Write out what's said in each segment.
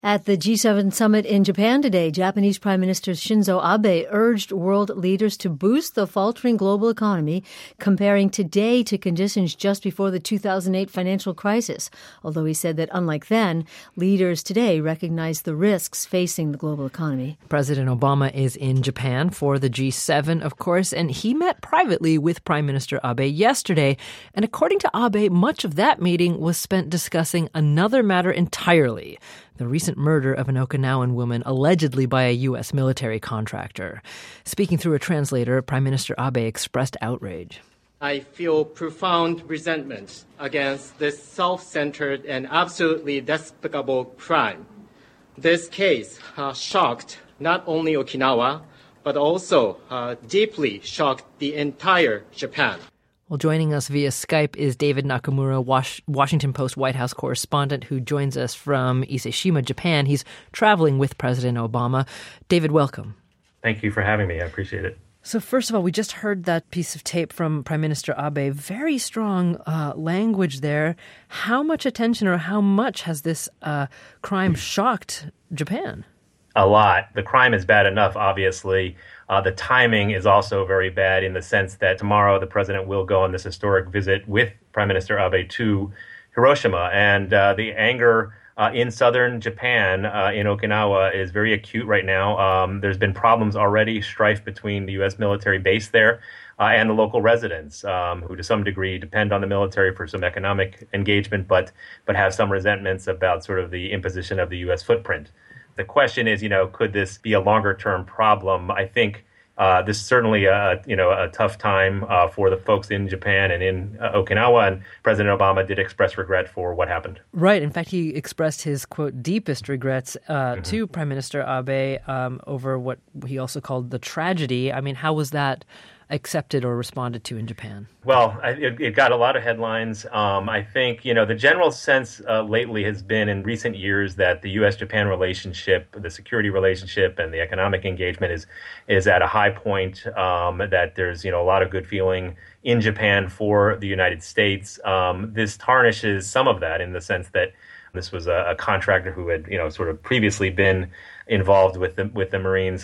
At the G7 summit in Japan today, Japanese Prime Minister Shinzo Abe urged world leaders to boost the faltering global economy, comparing today to conditions just before the 2008 financial crisis, although he said that unlike then, leaders today recognize the risks facing the global economy. President Obama is in Japan for the G7, of course, and he met privately with Prime Minister Abe yesterday. And according to Abe, much of that meeting was spent discussing another matter entirely: the recent murder of an Okinawan woman allegedly by a U.S. military contractor. Speaking through a translator, Prime Minister Abe expressed outrage. I feel profound resentment against this self-centered and absolutely despicable crime. This case shocked not only Okinawa, but also deeply shocked the entire Japan. Well, joining us via Skype is David Nakamura, Washington Post White House correspondent who joins us from Ise-Shima, Japan. He's traveling with President Obama. David, welcome. Thank you for having me. I appreciate it. So first of all, we just heard that piece of tape from Prime Minister Abe. Very strong language there. How much attention or how much has this crime shocked Japan? A lot. The crime is bad enough, obviously. The timing is also very bad in the sense that tomorrow the president will go on this historic visit with Prime Minister Abe to Hiroshima. And the anger in southern Japan, in Okinawa, is very acute right now. There's been problems already, strife between the U.S. military base there and the local residents, who to some degree depend on the military for some economic engagement, but have some resentments about sort of the imposition of the U.S. footprint. The question is, could this be a longer-term problem? I think this is certainly a tough time for the folks in Japan and in Okinawa, and President Obama did express regret for what happened. Right. In fact, he expressed his, quote, deepest regrets to Prime Minister Abe over what he also called the tragedy. I mean, how was that accepted or responded to in Japan? Well, it got a lot of headlines. I think, the general sense lately has been in recent years that the U.S.-Japan relationship, the security relationship and the economic engagement is at a high point, that there's, a lot of good feeling in Japan for the United States. This tarnishes some of that in the sense that this was a contractor who had, sort of previously been involved with the Marines.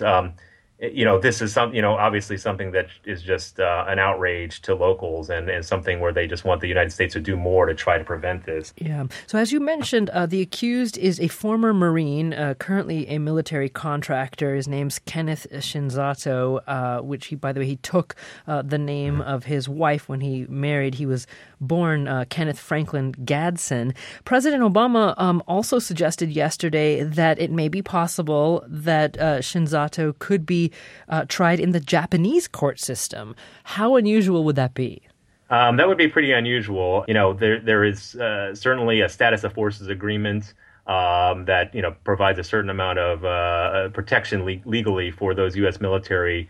This is obviously something that is just an outrage to locals and something where they just want the United States to do more to try to prevent this. Yeah. So as you mentioned, the accused is a former Marine, currently a military contractor. His name's Kenneth Shinzato, which he took the name of his wife when he married. He was born Kenneth Franklin Gadsden. President Obama also suggested yesterday that it may be possible that Shinzato could be tried in the Japanese court system. How unusual would that be? That would be pretty unusual. There is certainly a status of forces agreement that provides a certain amount of protection legally for those U.S. military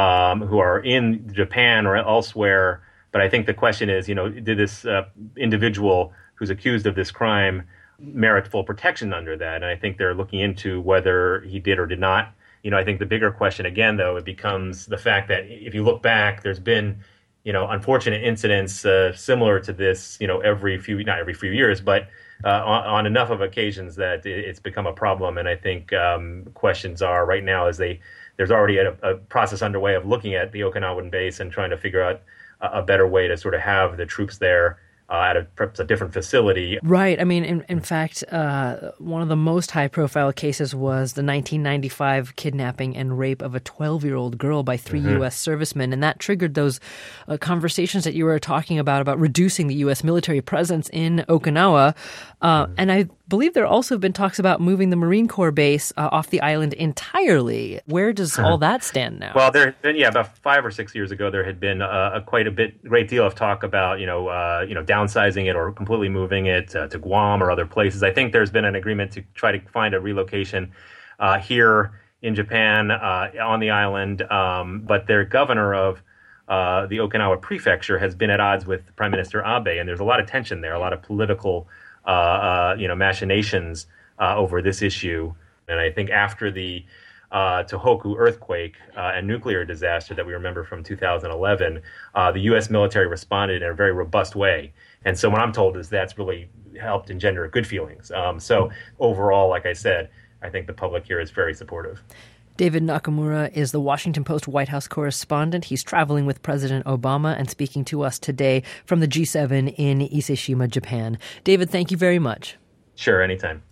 who are in Japan or elsewhere. But I think the question is, did this individual who's accused of this crime merit full protection under that? And I think they're looking into whether he did or did not. I think the bigger question, again, though, it becomes the fact that if you look back, there's been, unfortunate incidents similar to this, not every few years, but on enough of occasions that it's become a problem. And I think questions are right now there's already a process underway of looking at the Okinawan base and trying to figure out a better way to sort of have the troops there at perhaps a different facility. Right. I mean, in fact, one of the most high-profile cases was the 1995 kidnapping and rape of a 12-year-old girl by 3 U.S. servicemen, and that triggered those conversations that you were talking about reducing the U.S. military presence in Okinawa. And I believe there also have been talks about moving the Marine Corps base off the island entirely. Where does all that stand now? Well, about 5 or 6 years ago, there had been great deal of talk about, downsizing it or completely moving it to Guam or other places. I think there's been an agreement to try to find a relocation here in Japan on the island. But their governor of the Okinawa prefecture has been at odds with Prime Minister Abe, and there's a lot of tension there, a lot of political machinations over this issue. And I think after the Tohoku earthquake and nuclear disaster that we remember from 2011, the U.S. military responded in a very robust way. And so what I'm told is that's really helped engender good feelings. So overall, like I said, I think the public here is very supportive. David Nakamura is the Washington Post White House correspondent. He's traveling with President Obama and speaking to us today from the G7 in Ise-shima, Japan. David, thank you very much. Sure, anytime.